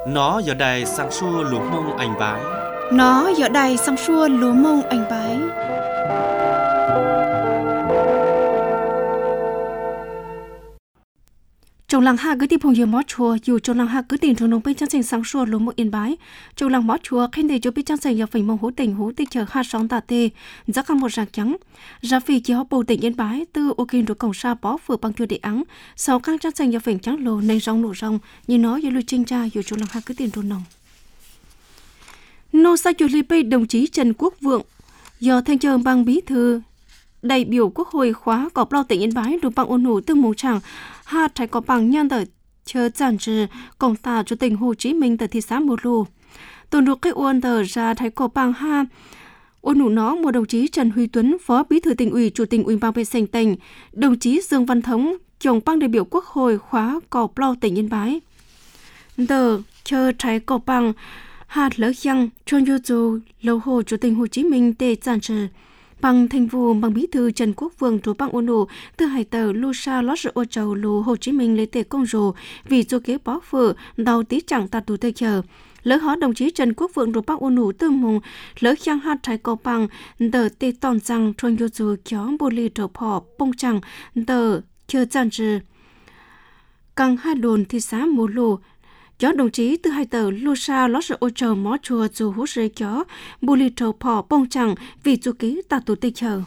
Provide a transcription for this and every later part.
Nó giờ đây sang xua lúa mông anh bái. Nó giờ đây sang xua lúa mông anh bái. Trong làng ha cứ tìm phong giờ mót chùa, dù trong làng ha cứ tìm trong nông bên trang trình sáng xua lúa mông yên bái. Trong làng mót chùa khen để cho biết trang trình giờ phải mong hú tỉnh chờ ha sóng tà tê, giá cam một rạng trắng. Ra phi chỉ họ bầu tỉnh yên bái từ ô kinh rồi cổng sa bó vừa bằng chùa địa ắng. Sau các trang trình giờ phải trắng lồ nên rong nổ rong, như nó giờ lưu trinh tra dù trong làng ha cứ tìm trong nông. Nô sa chùa Lý Pê đồng chí Trần Quốc Vượng giờ thanh chờ bằng bí thư đại biểu Quốc hội khóa có bao tỉnh Yên Bái được bằng ôn hủ tương mù chẳng ha trái có bằng nhân tờ chờ giản trừ công tả cho tỉnh Hồ Chí Minh tại thị xã Mù Lù. Tuần được cái ôn tờ ra trái có bằng ha ôn hủ nó một đồng chí Trần Huy Tuấn phó bí thư tỉnh ủy chủ tịch ủy ban vệ sinh tỉnh, đồng chí Dương Văn Thống chồng bằng đại biểu Quốc hội khóa có bao tỉnh Yên Bái. Tờ chờ trái có bằng hạt lỡ chăng chôn vô dù lâu hồ chủ tịch Hồ Chí Minh để giản trừ bằng thành vụ bằng bí thư Trần Quốc Vượng chủ bằng ôn nụ từ hải tờ lu sa lót sự ô trầu lù Hồ Chí Minh lấy tệ công rồ vì du kế bó phở đau tí chẳng tạt tù tê chờ lỡ hóa đồng chí Trần Quốc Vượng chủ bằng ôn nụ tư mùng lỡ chăng hạt trái cầu bằng tờ tê tòn rằng chôn vô dù chó bô ly trầu phỏ bông chẳng tờ chờ giản trừ căng hai đồn thị xã Mù Lù chó đồng chí từ hai tờ lu sa lót sự ô trầu mó chùa dù hú rơi chó bù lì trầu phỏ bông chẳng vì chú ký tạt tù tê chờ.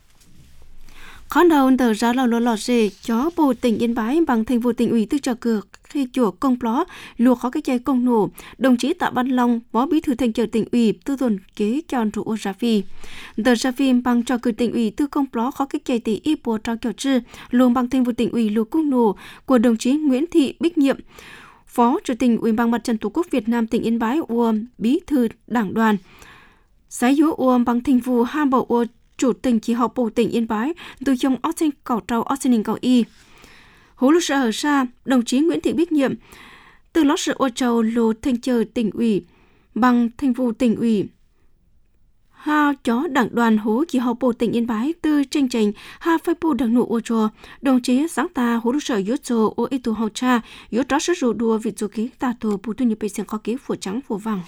Khó đầu tờ ra lò lò rề chó bù tỉnh Yên Bái bằng thành vụ tỉnh ủy tư trò cược khi chùa công pló lùa khó cái chay công nổ đồng chí Tạ Văn Long phó bí thư thành ủy tỉnh ủy tư tuần kế chọn trụ ô ra phi tờ ra phim bằng trò cử tỉnh ủy tư công pló khó cái chay tỷ y bùa trao kiểu chư luôn bằng thành vụ tỉnh ủy lùa cung nổ của đồng chí Nguyễn Thị Bích Nhiệm Phó Chủ tịch Ủy ban Mặt trận Tổ quốc Việt Nam tỉnh Yên Bái uom bí thư đảng đoàn. Giải dỗ uom bằng thành vụ hai bộ uom chủ tịch chỉ họp bộ tỉnh Yên Bái từ trong Austin cầu trâu Austin cầu y. Hú lúc ở xa đồng chí Nguyễn Thị Bích Nhiệm từ lót sự ô trầu lô thanh chờ tỉnh ủy bằng thành vụ tỉnh ủy. Ha chó đảng đoàn hú chỉ họp bộ tỉnh Yên Bái từ tranh trình ha phai bộ đảng nụ ô trò đồng chí sáng ta hú lúc sở yếu trò ô y tù hậu cha yếu tró sức rủ đùa vị dù ký ta tù bù tu như bày xem có ký phủ trắng phủ vàng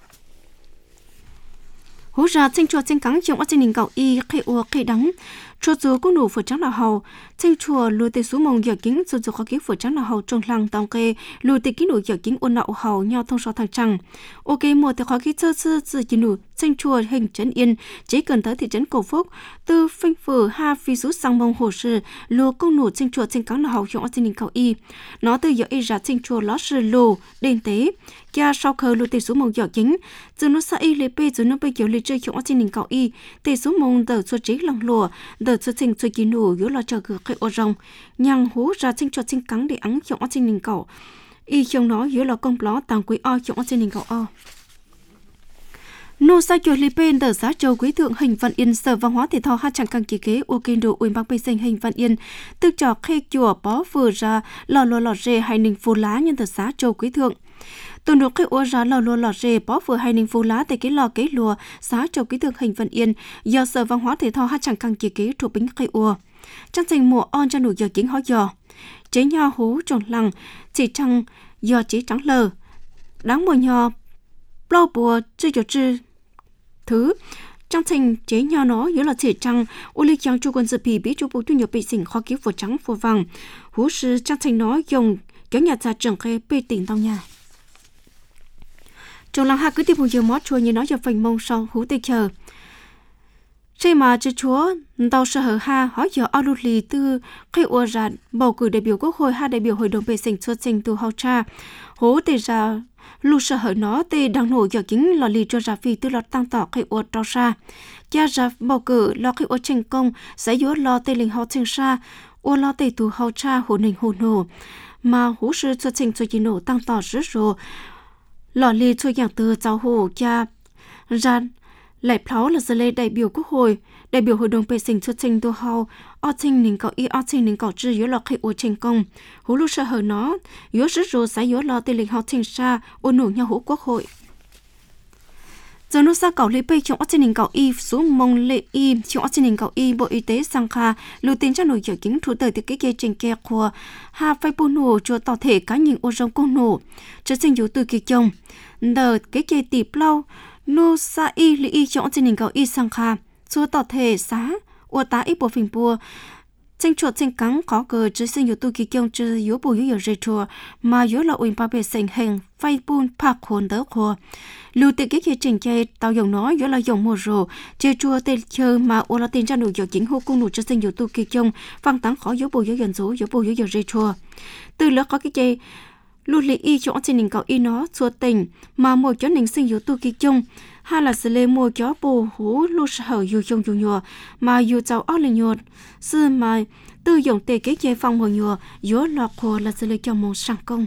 hú ra tranh chùa tranh cắn trong ớt tranh cầu y khai ua khai đắng cho dù có nụ phủ trắng là hầu tranh chùa lùi tê xuống mông giờ kính dù có ký phủ trắng là hầu trong lăng tòng kê lùi tê kính nụ giờ kính ôn nạo hầu nhau thông so thằng trăng ok một thì khó ký sơ sơ chỉ nụ tranh chùa hình trấn yên chỉ cần tới thị trấn Cầu Phúc từ phanh phở ha phi rút sang mông hồ sư lùa công nụ tranh chùa tranh cắn là hầu trong ớt tranh cầu y nó từ giờ y ra tranh chùa lót sư lù đền tế kia sau khờ lùi tê xuống mông giờ kính từ nó sai lê pê từ nó bây giờ lê chơi trong ớt tranh cầu y tê xuống mông tờ số trí lòng lùa tờ số tranh số chỉ nụ yếu lo chờ cửa khai ô rong nhang hú ra tranh chùa tranh cắn để ắng trong ớt tranh cầu y trong nó yếu lo công ló tàng quý o trong ớt tranh cầu o nô sa chùa Lý Pên tờ giá châu quý thượng hình Văn Yên sở văn hóa thể thao hát chẳng càng kỳ kế ô kinh đồ ủy ban bê sinh hình Văn Yên tức trò khe chùa bó vừa ra lò rê hay ninh phù lá nhân tờ giá châu quý thượng tuần được cái ô ra lò rê bó vừa hay ninh phù lá tại cái lò kế lùa giá châu quý thượng hình Văn Yên do sở văn hóa thể thao hát chẳng càng kỳ kế thuộc bính cây ô trang trình mùa on cho nụ giờ kính hóa giò chế nho hú tròn lằng chỉ trăng do chế trắng lờ đáng mùa nho bao bùa chưa cho chư thứ trong thành chế nho nó yếu là thể trăng ô lê chăng chu quân dự bị biết chu bố tu nhập bị xỉn khó cứu phổ trắng phổ vàng hú sư trong thành nó dùng kéo nhà ra trường khe bê tỉnh tao nhà trong làng hạ cứ tiếp một giờ mót chua như nó giờ phành mông sau hú tê chờ khi mà chứ chúa tàu sở hở ha hỏi giờ ao lụt lì từ khi ua rạn bầu cử đại biểu Quốc hội hai đại biểu hội đồng bệ sinh xuất sinh từ hậu cha hố tê ra lụt sở hở nó tê đang nổi giờ chính lò lì cho ra phi từ lọt tăng tỏ khi ua trao xa cha ra bầu cử lo khi ua thành công sẽ yếu lo tê linh hậu thành xa ua lo tê từ hậu cha hồ nình hồ nổ mà hú sư xuất sinh cho chỉ nổ tăng tỏ rất rồi lò lì cho dạng từ cháu hồ cha ra lại pháo là giờ lê đại biểu Quốc hội đại biểu hội đồng bệ sinh xuất trình tô hao ở trình ninh cầu y ở trình ninh cầu chư yếu lọ khi ô thành công hú lu sợ hở nó yếu rất rồi sẽ yếu lọ tê lịch học trình xa ô nổ nhau hú Quốc hội giờ nó sa cầu lấy bay trong ốc trên cầu y xuống mông lệ y trong ốc trên cầu y bộ y tế sang kha lưu tiền cho nội trợ chính thủ tờ từ cái trình kè của ha phải bù nổ cho tàu thể cá nhân ô rong công nổ trở thành yếu từ kỳ chồng đợt cái tịp lâu nu sa y lý y trong ốc trên cầu y sang kha cho tàu thể xá ô tá ít bộ phình bùa tranh chuột tranh cắn khó cờ chứ sinh yếu từ kỳ chồng chứ yếu bù yếu dây chùa mà yếu là uốn ba bề sành hình phải bùn phạc hồn đỡ khô lưu tiền cái trình chơi tao dùng nó yếu là dùng mùa rồ chơi chua tên chơi mà ô là tiền cho nụ dầu chính hô cung nụ cho sinh yếu tu kỳ chồng phăng tán khó yếu bù yếu dần rú yếu bù yếu dây chùa từ lớp có cái chơi lưu lý y cho trên nền cầu y nó chua tình mà mua cho nền sinh yếu tu kỳ chồng hay là xử lý mua cho bù hú lưu sở yếu dùng dùng nhựa mà yếu cháu ớt lên nhựa sư mà từ dùng tiền cái chơi phong mùa nhựa yếu lọt khô là xử lý cho một sang công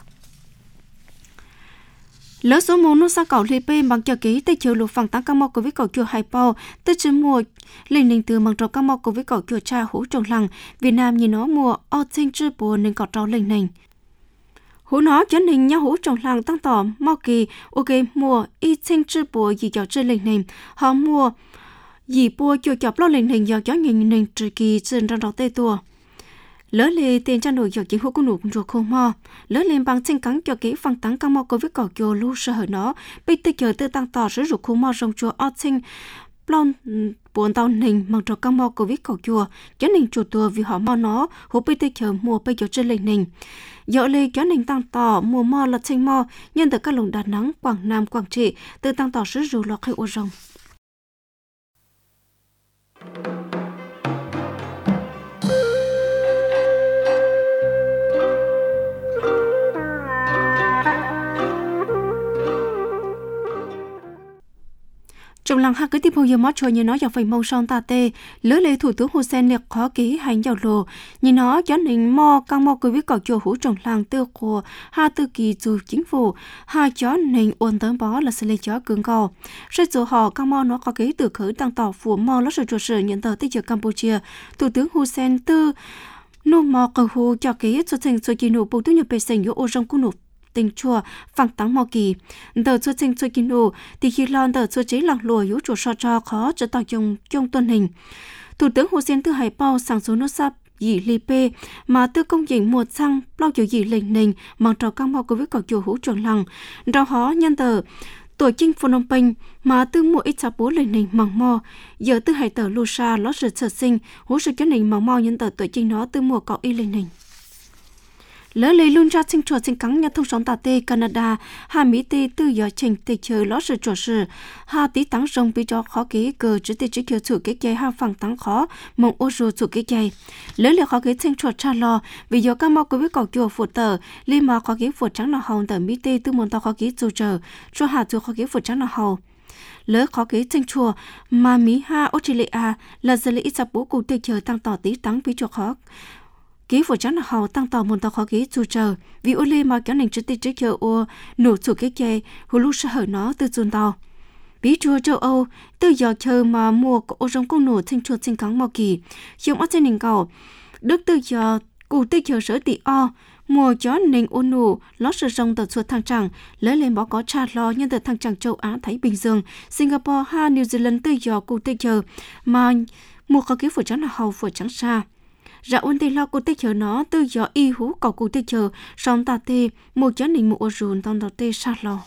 lỡ số môn nó sa cầu lê pe bằng cho kỹ tới chiều lục phẳng tăng cam mọc của với cầu chùa hai bao tới chấm mua lên ninh từ bằng trò cam mọc của với cầu chùa cha hú trồng lằng Việt Nam nhìn nó mua ở trên chữ bùa nên cầu trâu lên ninh hú nó chấn hình nhau hú trồng lằng tăng tỏ mau kỳ ok mua y trên chữ bùa gì cho chơi lên ninh họ mua gì bùa chùa chọc lo lên ninh giờ cho nhìn ninh trừ kỳ trên trong đầu tê tua lỡ lê tiền cho nội dọc chính hữu của nụ ruột không mò lỡ lên bằng chân cắn cho kỹ phăng tán cam mò có với cỏ chùa lưu sơ hở nó bây tư chờ tư tăng tỏ sử dụng không mò rong chùa ở trên plon buồn tàu nình bằng trò cam mò có với cỏ chùa cho nình chùa tua vì họ mò nó hữu bây tư chờ mua bây giờ trên lên nình dọ lê cho nình tăng tỏ mua mò là trên mò nhân từ các lồng Đà Nẵng Quảng Nam Quảng Trị tư tăng tỏ sử dụng lọt hay ô rong trong làng hai cái tiếp hồi giờ mót cho như nó dọc phải mông son ta tê lỡ lê thủ tướng Hussein liệt khó ký hành dầu lồ như nó cho nên mò căng mò cứ biết cỏ chùa hú trong làng tiêu của hai tư kỳ dù chính phủ hai chó nên ôn tấm bó là xử lý chó cường cầu rồi dù họ căng mò nó có ký từ khởi tăng tỏ phủ mò lót sự sự nhận tờ tới giờ Campuchia thủ tướng Hussein tư nô mò cầu hú cho ký cho thành số chi nụ bộ tư nhập bề sành yếu ô rong cung nụ tình chùa phẳng tăng mò kỳ tờ cho trình cho kinh nô thì khi lon tờ cho chế lăng lùa yếu chủ so cho khó cho tạo trong tuần hình thủ tướng Hussein tư hải bao sang số nốt sắp dì li pê mà tư công dựng một xăng bao giờ dì lệnh nình mang trò căng mò của với cỏ chùa hú trường lăng rau hó nhân tờ tổ chinh Phnom Penh mà tư mua ít chạp bố lệnh nình măng mò giờ tư hải tờ Lusa lót rực sở sinh hú sự cho nình măng mò nhân tờ tổ chinh nó tư mua cỏ y lệnh nình lỡ lấy luôn ra sinh chuột sinh cắn nhà thông sống tại tây Canada hà Mỹ tây tư giờ trình tây chờ lót sự chuột sự hà tí tăng rong bị cho khó kỹ cờ chữ tây chữ kiểu chủ cái dây hà phẳng tăng khó mong ô rùa chủ cái dây lỡ lấy khó kỹ sinh chuột cha lo vì giờ các mò có biết cầu chùa phụt tờ li mà khó kỹ phụt trắng là hồng tờ Mỹ tây tư muốn tao khó kỹ dù chờ cho hà chùa khó kỹ phụt trắng là hồng lỡ khó kỹ sinh chùa mà Mỹ ha Australia là giờ lấy ít sắp bố cụ tây chờ tăng tỏ tí tăng bị cho khó ký phụ trắng là hậu tăng tàu một tàu khó ký chu chờ vì ô lê mà kéo nền trực tiếp trước chờ ô nổ chủ cái chơi hồ lú sợ hở nó từ chuồn tàu bí chùa châu Âu từ giờ chờ mà mua ô rong công nổ thanh chuột sinh cắn mò kỳ dùng ở trên nền cầu đức từ giờ cụ từ giờ sở tỷ o mua chó nền ô nổ lót sờ rong tàu chuột thang chẳng lấy lên bỏ có cha lo nhân từ thang chẳng châu Á Thái Bình Dương Singapore ha New Zealand từ giờ cụ từ giờ mà mua khó ký phụ trắng là hậu phụ trắng xa ra ôn tê lo cô tê chờ nó từ giờ y hú cầu cô tê chờ xong ta tê một chén nình một ô rùn tông tàu tê xa lo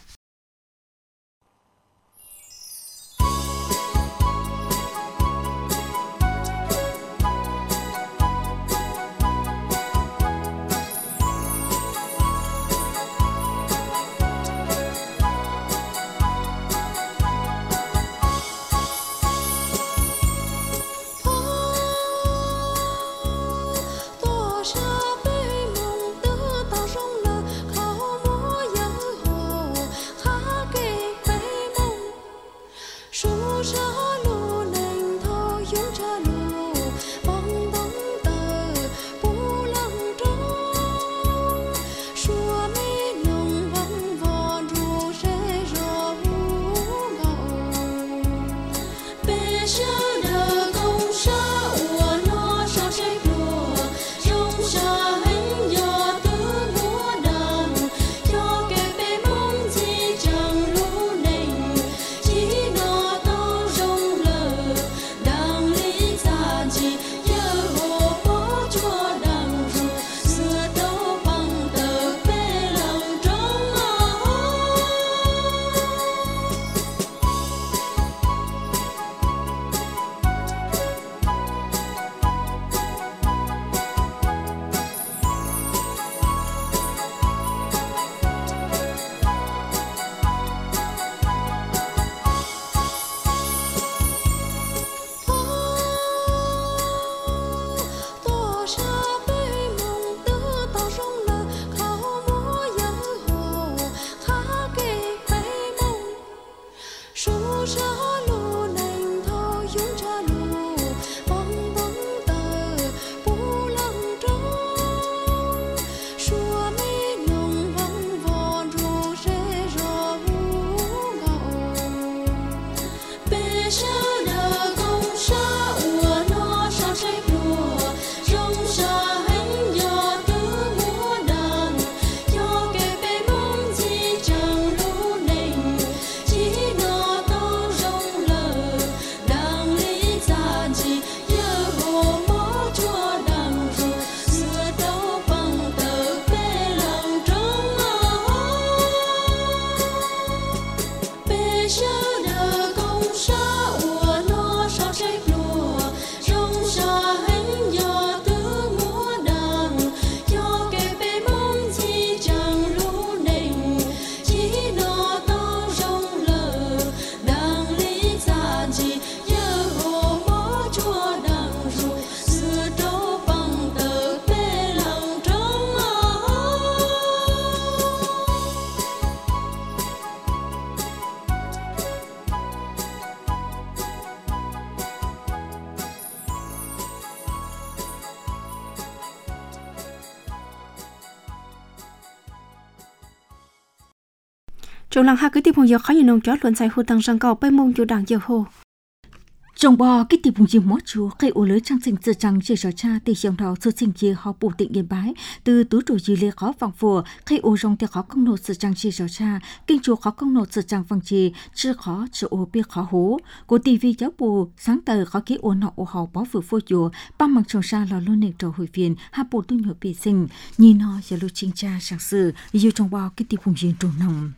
Trong lăng hai cái tìm phong giờ khó như nông chó luận sai hồ tăng sang cầu bay mông chủ đảng giờ hồ. Trong bò cái tiệm bùng diêm mót chúa cây ô lưới trang sinh tự trang chế sở cha từ trong đầu xuất sinh chia họ bù tịnh yên bái từ tú trụ dư lê khó vòng phùa cây ô rong thì khó công nộ tự trang chế sở cha kinh chúa khó công nộ tự trang vòng trì chưa khó chưa ô biết khó hú của tivi giáo bù sáng tờ khó ký ô nọ ô hậu bó vừa phô chùa ba mặt trồng sa lò luôn nền trầu hồi viên hạ bù tu nhựa bị sinh nhìn nó giờ lưu chính cha sáng sự yêu trong bò cái tiệm bùng diêm trù nồng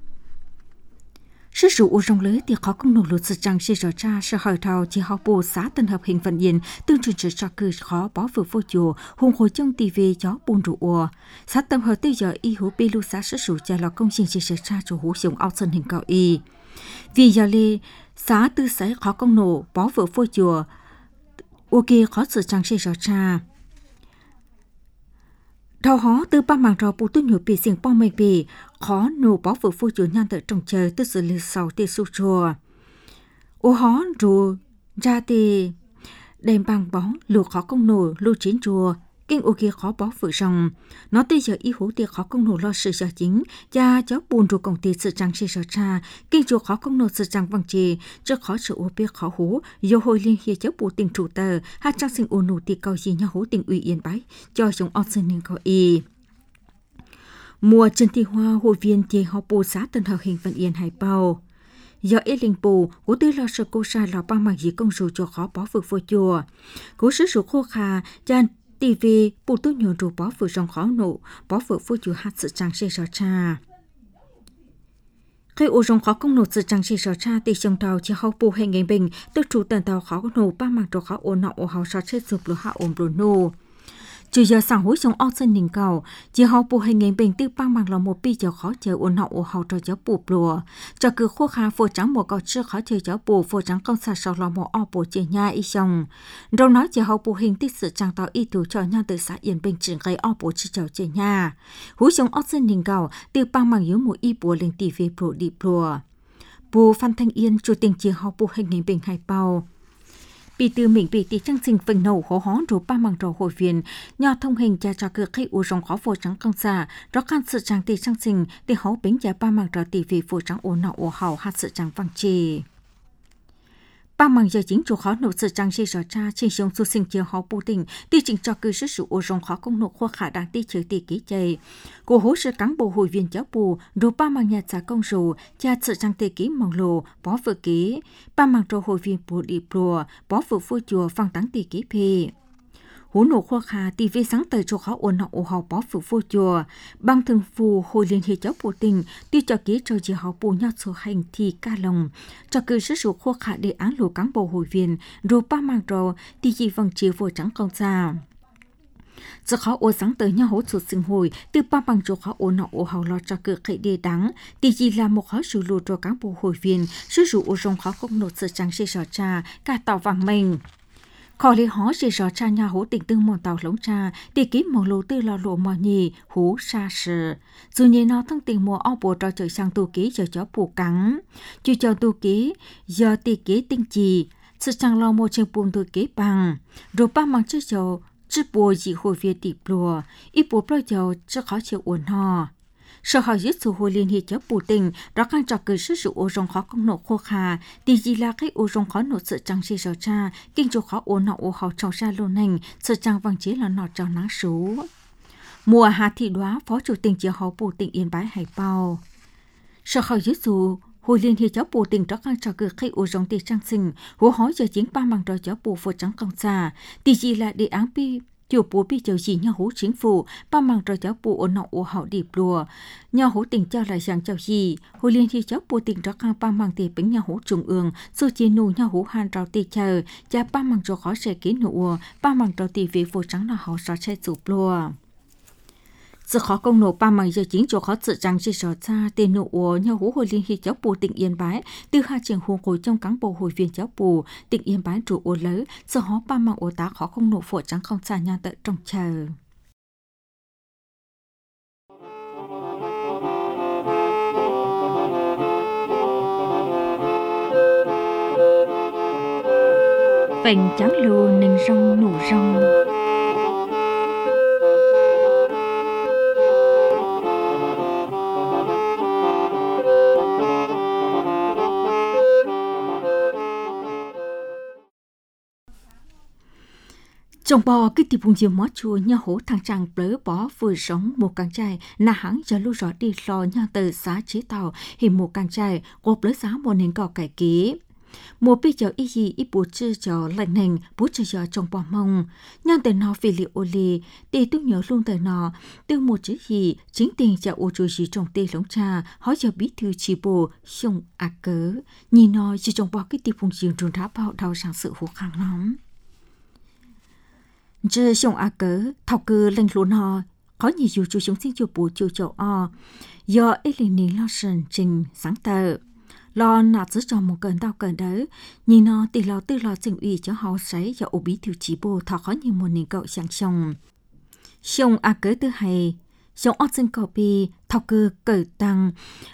sự sự u rong lưới thì khó công nổ lụt sự trang sẽ rõ ra sự hỏi thao chỉ học bù xã tân hợp hình vận yên tương truyền sự cho cư khó bó vừa vô chùa hùng hồi trong tivi gió buồn rủ ua xã tân hợp tới giờ y hú bê lưu xã sự sự cha lò công trình sẽ ra cho hú dùng ao sân hình cao y vì giờ lê xã tư sẽ khó công nổ bó vừa vô chùa u kia khó sự trang sẽ rõ ra thao hó từ ba mảng rau bù tu nhủ bị xiềng bom mây bị khó nổ bó vừa phu chủ nhan tự trồng trời từ sự lừa sầu từ su chùa ô hó rù ra thì đem bằng bóng lù khó công nổ lưu chiến chùa kinh ô kia khó bó vừa rồng nó tới giờ y hú thì khó công nổ lo sự giờ chính cha cháu buồn rù công ty sự trang sự giờ cha kinh chùa khó công nổ sự trang văn trì trước khó sự ô biết khó hú do hồi liên hiệp cháu bù tình chủ tờ hai trang sinh ô nổ thì cầu gì nhau hú tình ủy yên bái cho chúng ông sinh nên có y mùa trần thị hoa hội viên thì họ bù xã tân hợp hình vận yên hải bao do ít linh bù của tư lo sợ cô sa lò ba mảng gì công rù cho khó bó vực vô chùa của sứ sụ khô khà chan TV bù tu nhổ rù bó vừa rong khó nổ bó vừa vô chùa hạt sự trang xe rõ cha khi ô rong khó công nổ sự trang xe rõ cha thì trong tàu chỉ học bù hình ngành bình tức chủ tần tàu khó nổ ba mảng trò khó ô nọ ô hào sọt chết sụp lửa hạ ôm lửa nổ trừ giờ sáng hối trong ao sân nình cầu chỉ học bù hình ngành bình tư ba mảng là một pi giờ khó chờ ô nọ ô hào trò cháu bù lùa cho cứ khô khá phô trắng một cọ chưa khó chờ cháu bù phô trắng công xà sọ lò một ao bù chơi nha y xong đâu nói chỉ học bù hình tích sự trang tàu y thủ cho nha từ xã Yên Bình trường gây ao bù chơi nha hối trong ao sân nình cầu từ ba mảng yếu một y bù lên tỷ về bù đi bù Phan Thanh Yên chủ tình chỉ học bù hình ngành bình hải bao bị từ mình bị tỷ trang sinh phình nổ khó hón rồi ba mảng trò hội viên nhờ thông hình cha cho cực khi u rong khó phô trắng công xa rõ khăn sự trang tỷ trang sinh để hấu bính cha ba mảng trò tỷ vì phô trắng ô nọ ô hào hạt sự trang vang trì ba mảng giờ chính chủ khó nổ sự trang chi rõ cha trên sông su sinh chiều họ bù tỉnh tỷ trình cho cư sức sự ô rong khó công nổ khoa khả đáng tỷ chữ tỷ ký chạy của hỗ trợ cán bộ hội viên cháu bù rồi ba mảng nhà trả công rù cha sự trang tỷ ký mỏng lồ bó vừa ký ba mảng trò hội viên bù đi bùa bó vừa phô chùa phang táng tỷ ký phê hú nổ khoa khả tỷ vi sáng tờ cho khó ổn nọ ô hào bó vừa phô chùa bang thường phù hội liên hệ cháu bù tỉnh tuy cho ký cho chỉ họ bù nhau số hành thì ca lòng cho cư sức sự khoa khả đề án lù cán bộ hội viên rồi ba mảng trò thì chỉ vòng chiều vô trắng công xa giờ khó ô sáng tới nhau hỗ trợ sinh hồi từ ba bằng chỗ khó ô nọ ô hào lo cho cự khệ đề đáng thì chỉ là một khó sự lù cho cán bộ hội viên sự dụ ô rong khó không nộp sự trang xe rõ cha cả tàu vàng mình khó lý hóa chỉ rõ cha nhà hỗ tình tương một tàu lống cha thì ký một lô tư lo lộ mò nhì hú xa sự dù như nó thông tình mùa ao bộ trò trời sang tu ký giờ chó bù cắn chứ cho tu ký giờ thì ký tinh trì sự sang lo một trên bùn tu ký bằng rồi ba mang chiếc dầu chứ bùa gì hồi việt tịp lùa ít bùa bao dầu chứ khó chịu uốn ho sở hỏi giết sự hồi liên hệ cháu bù tình đó càng trò cười sức sự ô rong khó công nộ khô khà thì gì là cái ô rong khó nộ sự trang trí rõ cha kinh chỗ khó ô nọ ô hào trong ra lô nành sự trang vàng chế là nọ trò nắng số mùa hạ thị đoá phó chủ tình chỉ họ bù tình Yên Bái hải bao sở hỏi giết sự hồi liên hệ cháu bù tình đó càng trò cười cái ô rong tiền trang sinh hú hỏi giờ chính ba mảng đòi cháu bù phô trắng công xa thì gì là đề án pi chủ bố bị chầu gì nhau hú chính phủ ba mảng rồi cháu bố ổn nọ ô hậu điệp lùa nhau hú tình cho lại rằng chầu gì hồi liên khi cháu bố tình đó càng ba mảng thì bánh nhau hú trung ương số chia nụ nhau hú han rau tì chờ cha ba mảng rồi khó sẽ kỹ nụ ba mảng rồi tì về vô trắng là họ sẽ chụp lùa sự khó công nổ ba mảng giờ chính chỗ khó sự trang chỉ rõ ra tiền nụ nhau hú hồi liên khi cháu bố tỉnh Yên Bái từ hai trường hồ ngồi trong cán bộ hội viên cháu bố tỉnh Yên Bái trụ ô lớn sự họ ba mảng ô tá khó không nổ phổ trắng không xa nhà tự trong chờ vành trắng lù nình rong nụ rong Trong bò cái tiệp vùng diều mót chùa nhà hổ thằng chàng bớ bó vừa sống một càng trai nà hẳn cho lưu rõ đi lo nhà từ xã chế tàu thì một càng trai gộp lấy giá một nền cỏ cải ký. Một bây giờ ý gì ít bố chư cho lạnh nền bố chư cho trong bò mông. Nhà từ nó vì liệu ô lì thì tôi nhớ luôn từ nó từ một chữ gì chính tiền cho ô chùa gì trong tê lống cha hỏi cho bí thư chỉ bồ không à cớ. Nhìn nó chỉ trong bò cái tiệp vùng diều trùn tháp bao đau sang sự hổ kháng lắm. Giờ xong à cớ, thảo cơ lên luôn họ, có nhiều dù chú chúng xin chú bố chú châu o, do Eleni Lawson trình sáng tờ. Lo nạt giữ cho một cơn đau cơn đỡ, nhìn nó thì lo tư lo trình ủy cho họ sấy do ổ bí thiếu chí bố thảo khó như một nền cậu sang xong. Xong à cớ thứ hai, xong ớt sinh cậu bì, thảo cơ cờ tăng,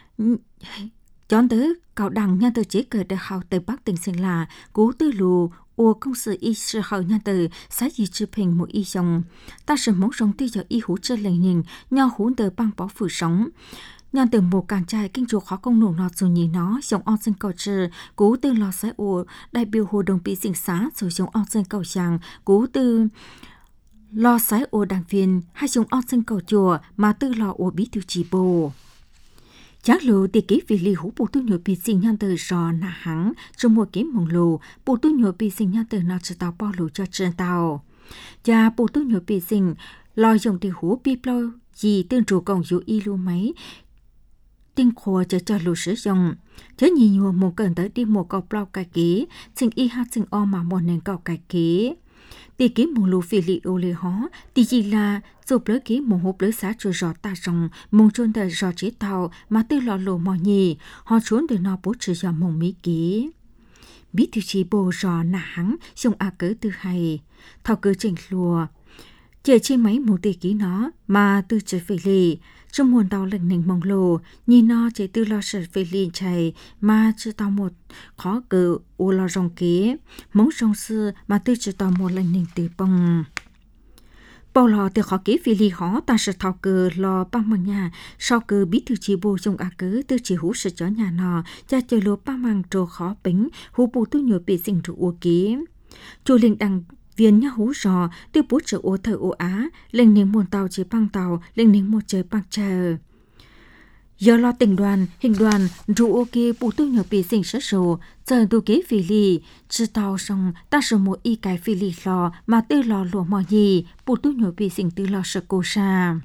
chón tớ cậu đằng nha tờ chế cờ đỡ hào tờ bắc tỉnh sinh là, cú tư lù, ô công sự y sư hậu nhà từ xã dị chữ bình một y dòng ta sử mẫu sống tư giờ y hú chơi lệnh nhìn nhau hú tờ băng bó phủ sống nhà từ một càng trai kinh chuộc khó công nổ nọt dù nhìn nó dòng on sinh cầu trừ cú tư lò xã ô đại biểu hồ đồng bị dình xá rồi dòng on sinh cầu giang cú tư lò xã ô đảng viên hay dòng on sinh cầu chùa mà tư lò ô bí thư chỉ bồ. Chắc lù thì kỹ vì lì hú bộ tu nhồi bị sinh nhân từ rò nà hẳn trong một kỹ mong lù bộ tu nhồi bị sinh nhân từ nó chỉ tàu bao lù cho trên tàu. Và bộ tu nhồi bị sinh lo dùng thì hú bị bao gì tương trụ cộng dụ y lưu máy tinh khổ cho lù sử dụng. Chứ nhìn nhùa một cần tới đi một cọc bao cải kỹ sinh y hát sinh o mà một nền cọc cải kỹ. Tì ký mong lù phì lì ô lì hó, tì gì là giúp lỡ ký mong hộp lỡ xã trừ rõ ta rồng, mong trốn đời rõ chế tàu mà tư lọ lồ mò nhì, họ trốn đời nó bố trừ rõ mong mỹ ký. Bí thư chỉ bồ rõ nà hắng, xong à cớ tư hay, thao cớ trình lùa. Chệ chi mấy một tì ký nó mà tư trừ phì lì, trong nguồn tàu lần nình mong lồ, nhìn nó chế tư lo sợ phì lì chạy mà chưa tàu một khó cử ô lo rong ký, mong rong sư mà tư trừ tàu một lần nình từ bông. Bao lò từ khó ký phì lì khó ta sẽ thao cử lo băng bằng nhà, sau cử bí thư chỉ bồ trong à cớ tư chỉ hú sự chó nhà nó, cha chơi lô băng bằng trồ khó bính, hú bù tư nhồi bị sinh trụ ô ký. Chùa linh đăng viên nhá hú rò, tư bố trở ô thờ ô á, lên nếm một tàu chế băng tàu, lên nếm một chơi băng chờ. Giờ lo tình đoàn, hình đoàn, rủ ô kê bù tư nhồi bị sinh sớt rồ, chờ tu kế phì lì, chứ tàu xong ta sử một y cái phì lì lò mà tư lò lùa mò gì, bù tư nhồi bị sinh tư lò sợ cô sa.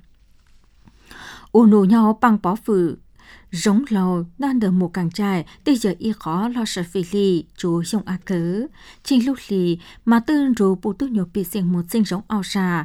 Ô nổ nhau băng bó phử, giống lầu đang đợi một càng trai, bây giờ y khó lo sợ phì lì, chú dòng á cớ. Chính lúc lì mà tư rủ bù tư nhồi bị sinh một sinh giống ao sa.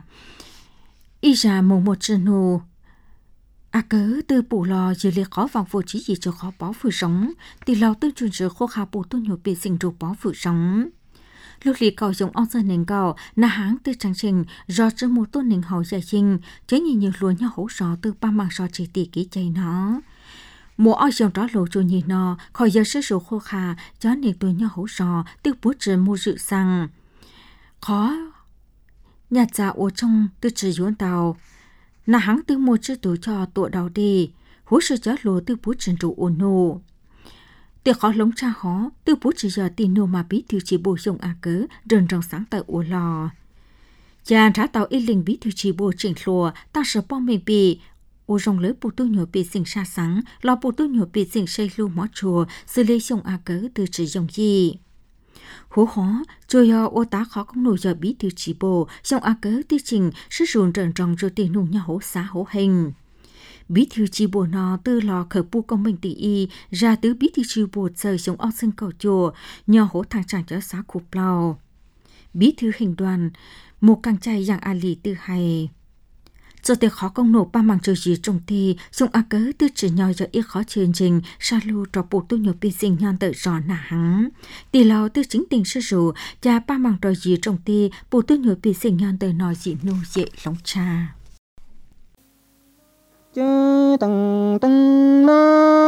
Y ra mong một chân nô, à cớ tư bù lò dì lì khó vòng vô trí gì cho khó bó phử sống, thì lò tư chuẩn sự khô khá bù tư nhồi bị sinh rủ bó phử sống. Lúc lì cầu dùng ong dân nền cầu, nà háng tư trang trình, do chứ một tôn nền hậu dài trình, chứ nhìn nhiều lúa nhau hỗ sọ tư ba mạng sọ chỉ tỷ ký chay nó. Mùa oi dòng đó lộ cho nhìn nó, khỏi giờ sức sổ khô khá, cho nền tuổi nhau hỗ sọ, tư bố trừ mô dự sang. Khó, nhạt dạ ô trong tư trừ yuan tàu, nà háng tư một chữ tuổi cho tuổi đầu đi, hỗ sự cho lộ tư bố trừ trụ ôn nô. Từ khó lống cha khó, từ bố chỉ giờ tin nô mà bí thư chỉ bổ dùng à cớ, rần rong sáng tại ổ lò. Chà trả tàu y linh bí thư chỉ bổ chỉnh lùa, ta sợ bom mình bị, ô rong lỡ bố tu nhổ bị sinh xa sáng, lò bố tu nhổ bị sinh xây lưu mó chùa, xử lý dùng à cớ từ chỉ dùng gì. Hố khó, cho yo ô tá khó không nổi giờ bí thư chỉ bổ, dùng à cớ tiêu trình, sức rùn rần rong rồi tiền nung nhà hố xá hố hình. Bí thư chi bộ nó tư lò khởi bu công minh tỷ y ra tứ bí thư chi bộ trời sống ong sinh cầu chùa nhờ hỗ thang tràng cho xã cụp lò. Bí thư hình đoàn một càng trai dạng a lì tư hay. Giờ tiệc khó công nổ ba mảng trời gì trong thi dùng a cớ tư chỉ nhau cho ít khó chương trình sa lưu trò bộ tu nhiều bị sinh nhan tự rõ nà hắng. Tỷ lò tư chính tình sư rủ và ba mảng trời gì trong thi bộ tu nhiều bị sinh nhan tự nói dị nô dễ lóng cha. chớ tăng tăng na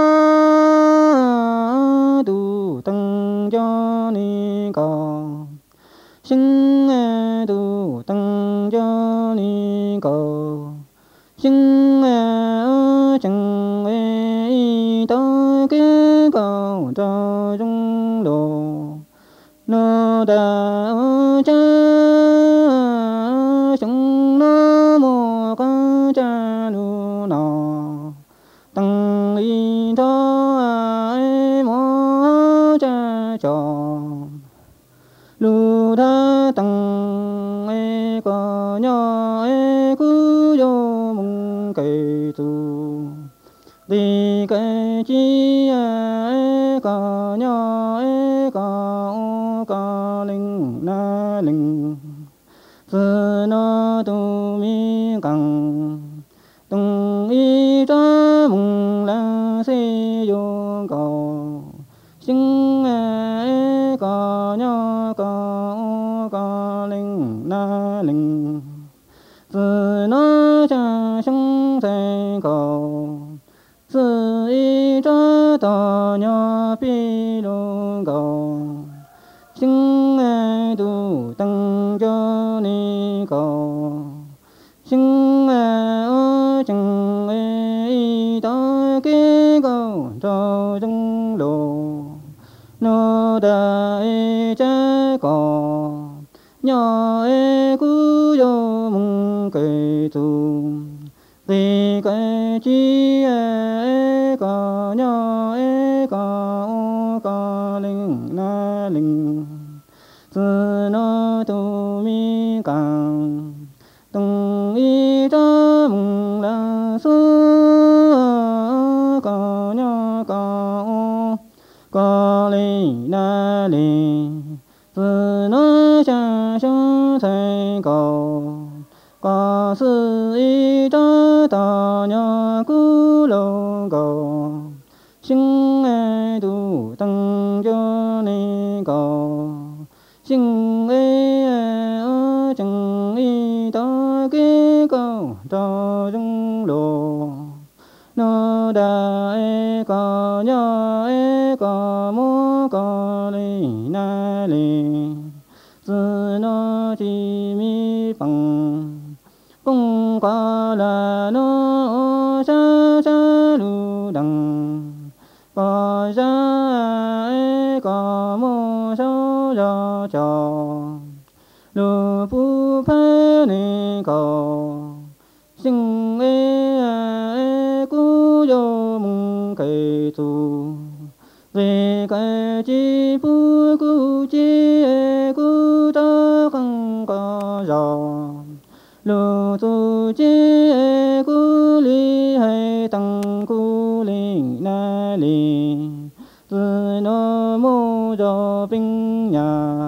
tu tăng cho ni cầu sinh tu tăng cho ni cầu sinh chẳng ai tới cái cầu cho trong đồ nó đã cha nô đa tăng e có nhỏ e cú yo mong cây tu đi cây chi e có nhỏ e có linh na linh sư nó tu mi căng tung y cha mong la se yo cầu sinh e có nhỏ có linh na linh sư nó cha sinh thế cầu sư y cha ta nhỏ pi lu cầu sinh e tu tăng cho ni cầu sinh e ở chẳng e y ta kế cầu cho trong lộ nó đã e cha cò nhỏ e cú yo mong cây tu đi cây chi e có nhỏ e có linh na linh sư nó tu mi càng tung y cha mong la su có nhỏ có linh na linh sư nó cha sống thế cầu có sư y cha ta nhỏ cú lâu cầu sinh e tu tăng cho ni cầu sinh e ở chẳng y ta kế cầu cho trong lộ nó đã e có nhỏ e có mô có li na li sư nó chỉ mi bằng cung qua là nó cha cha lu đằng có ra e có mô sao ra cho lu phu phê ni cầu sinh e cú yo mong cây tu về cây chi phu cú chi e cú ta không có gió lu tu chi e cú li hay tăng cú li na li từ nó mô cho bình nhà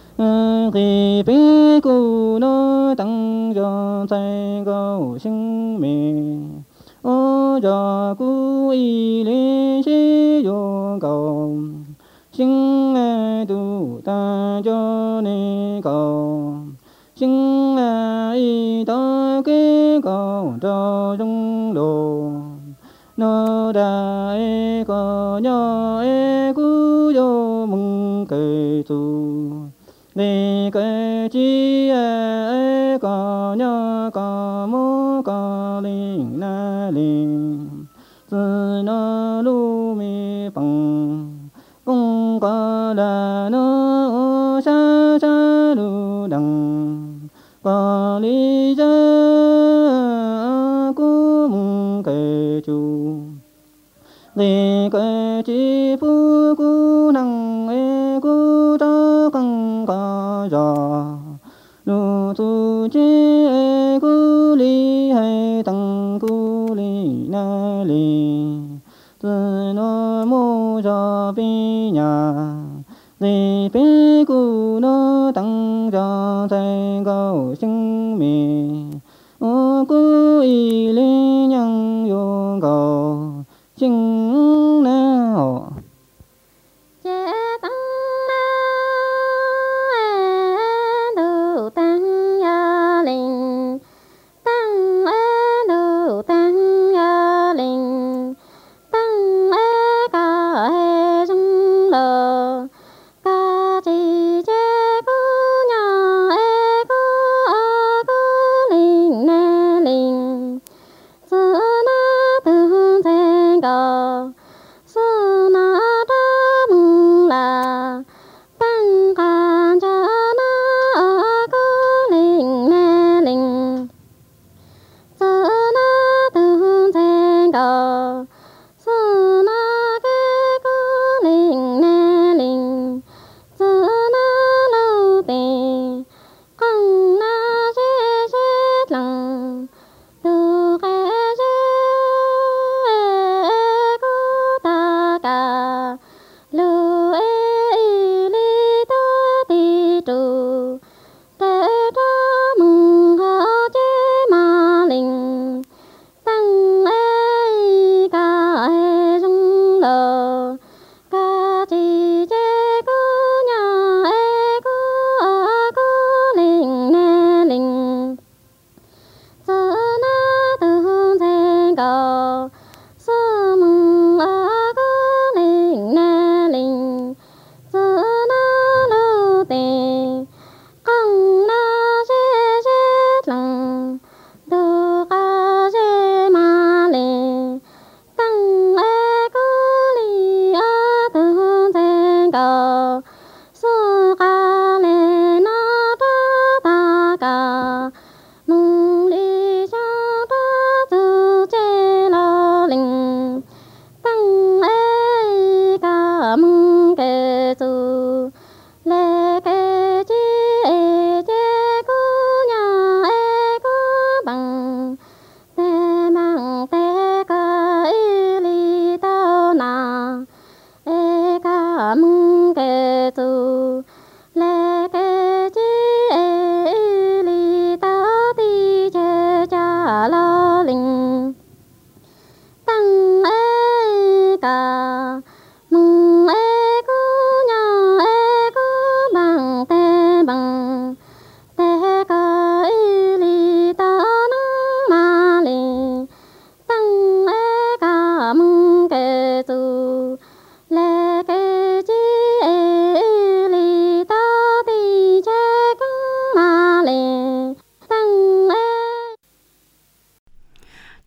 khi bình cú nó tăng cho tay cầu sinh mì ô cho cú y li chi yo cầu sinh e tu ta cho ni cầu sinh y ta kế cầu cho trong lộ nó đã e có nhỏ e cú yo mong cây tu đi cây chi e có nhỏ có mô có linh na linh sư nó lu mi bằng cung có là nó sa sa lu đằng có lý ra cú mong cây chu đi cây chi phu cú năng e cú ta căng ca già lu tu chi e cú li hay tăng cú li na li từ nó mô cho bi nhà đi bi cú nó tăng cho thầy cầu sinh mì ô cú y li nhang yo cầu sinh na họ ca chi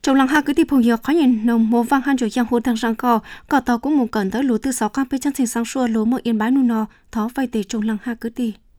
trong lăng ha cứ đi phong giờ khó nhìn nồng mùa vang han rồi giang hồ đang sang cò tàu cũng muốn cần tới lúa từ sáu cam bên chân thành sang xua lúa một yên bái nu nọ thó vay tề trong lăng ha cứ đi